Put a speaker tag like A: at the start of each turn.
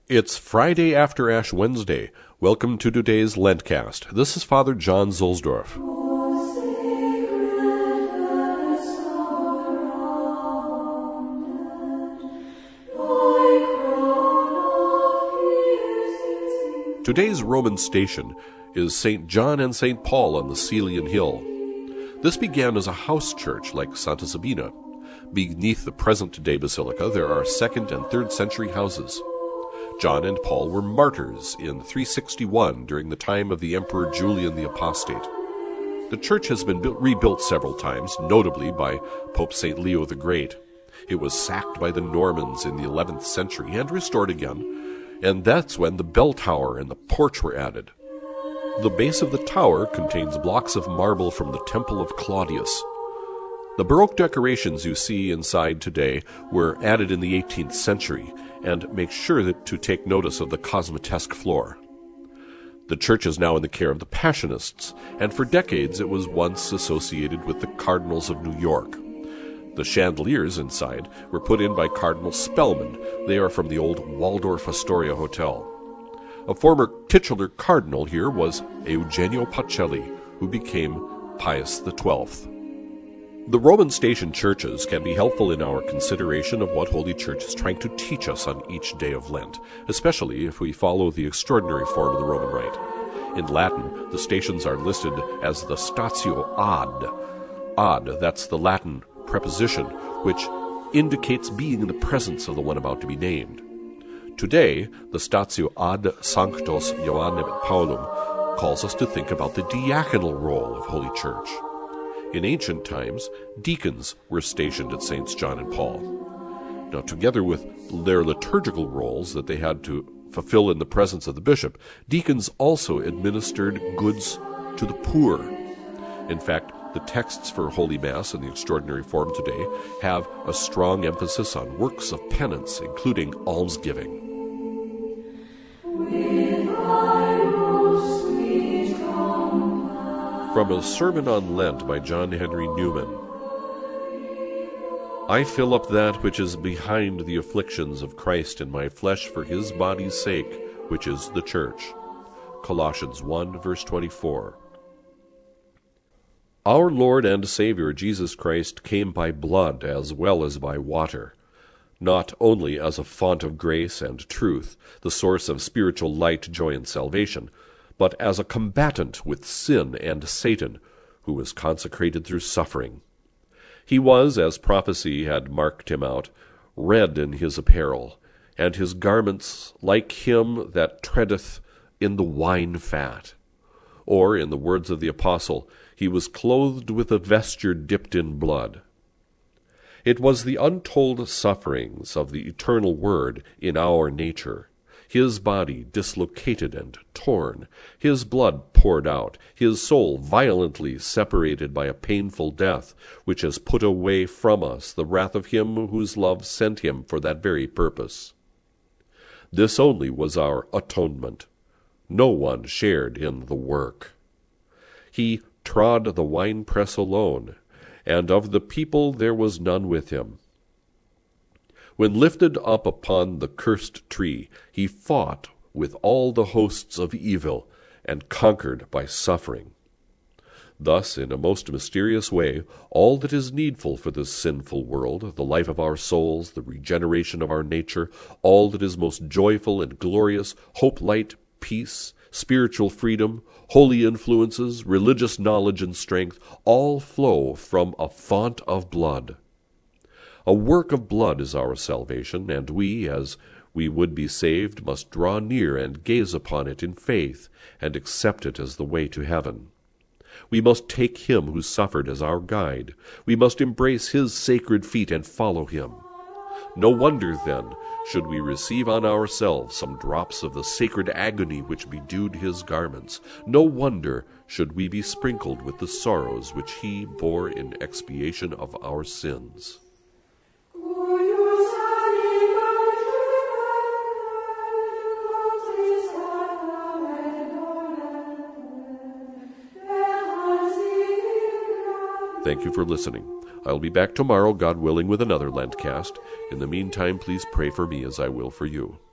A: It's Friday after Ash Wednesday. Welcome to today's Lentcast. This is Father John Zulsdorf. Today's Roman station is St. John and St. Paul on the Celian Hill. This began as a house church like Santa Sabina. Beneath the present-day basilica, there are 2nd and 3rd century houses. John and Paul were martyrs in 361 during the time of the Emperor Julian the Apostate. The church has been rebuilt several times, notably by Pope St. Leo the Great. It was sacked by the Normans in the 11th century and restored again, and that's when the bell tower and the porch were added. The base of the tower contains blocks of marble from the Temple of Claudius. The Baroque decorations you see inside today were added in the 18th century and make sure to take notice of the cosmatesque floor. The church is now in the care of the Passionists, and for decades it was once associated with the Cardinals of New York. The chandeliers inside were put in by Cardinal Spellman. They are from the old Waldorf Astoria Hotel. A former titular cardinal here was Eugenio Pacelli, who became Pius XII. The Roman station churches can be helpful in our consideration of what Holy Church is trying to teach us on each day of Lent, especially if we follow the extraordinary form of the Roman Rite. In Latin, the stations are listed as the statio ad. Ad, that's the Latin preposition, which indicates being in the presence of the one about to be named. Today, the statio ad Sanctos Ioannem et Paulum calls us to think about the diaconal role of Holy Church. In ancient times, deacons were stationed at Saints John and Paul. Now, together with their liturgical roles that they had to fulfill in the presence of the bishop, deacons also administered goods to the poor. In fact, the texts for Holy Mass in the extraordinary form today have a strong emphasis on works of penance, including almsgiving. From a Sermon on Lent by John Henry Newman. I fill up that which is behind the afflictions of Christ in my flesh for his body's sake, which is the church. Colossians 1, verse 24. Our Lord and Savior Jesus Christ came by blood as well as by water, not only as a font of grace and truth, the source of spiritual light, joy, and salvation, but as a combatant with sin and Satan, who was consecrated through suffering. He was, as prophecy had marked him out, red in his apparel, and his garments like him that treadeth in the wine fat. Or, in the words of the apostle, he was clothed with a vesture dipped in blood. It was the untold sufferings of the eternal Word in our nature, his body dislocated and torn, his blood poured out, his soul violently separated by a painful death, which has put away from us the wrath of him whose love sent him for that very purpose. This only was our atonement. No one shared in the work. He trod the winepress alone, and of the people there was none with him. When lifted up upon the cursed tree, he fought with all the hosts of evil, and conquered by suffering. Thus, in a most mysterious way, all that is needful for this sinful world, the life of our souls, the regeneration of our nature, all that is most joyful and glorious, hope, light, peace, spiritual freedom, holy influences, religious knowledge and strength, all flow from a font of blood. A work of blood is our salvation, and we, as we would be saved, must draw near and gaze upon it in faith, and accept it as the way to heaven. We must take him who suffered as our guide. We must embrace his sacred feet and follow him. No wonder, then, should we receive on ourselves some drops of the sacred agony which bedewed his garments. No wonder should we be sprinkled with the sorrows which he bore in expiation of our sins. Thank you for listening. I'll be back tomorrow, God willing, with another Lentcast. In the meantime, please pray for me as I will for you.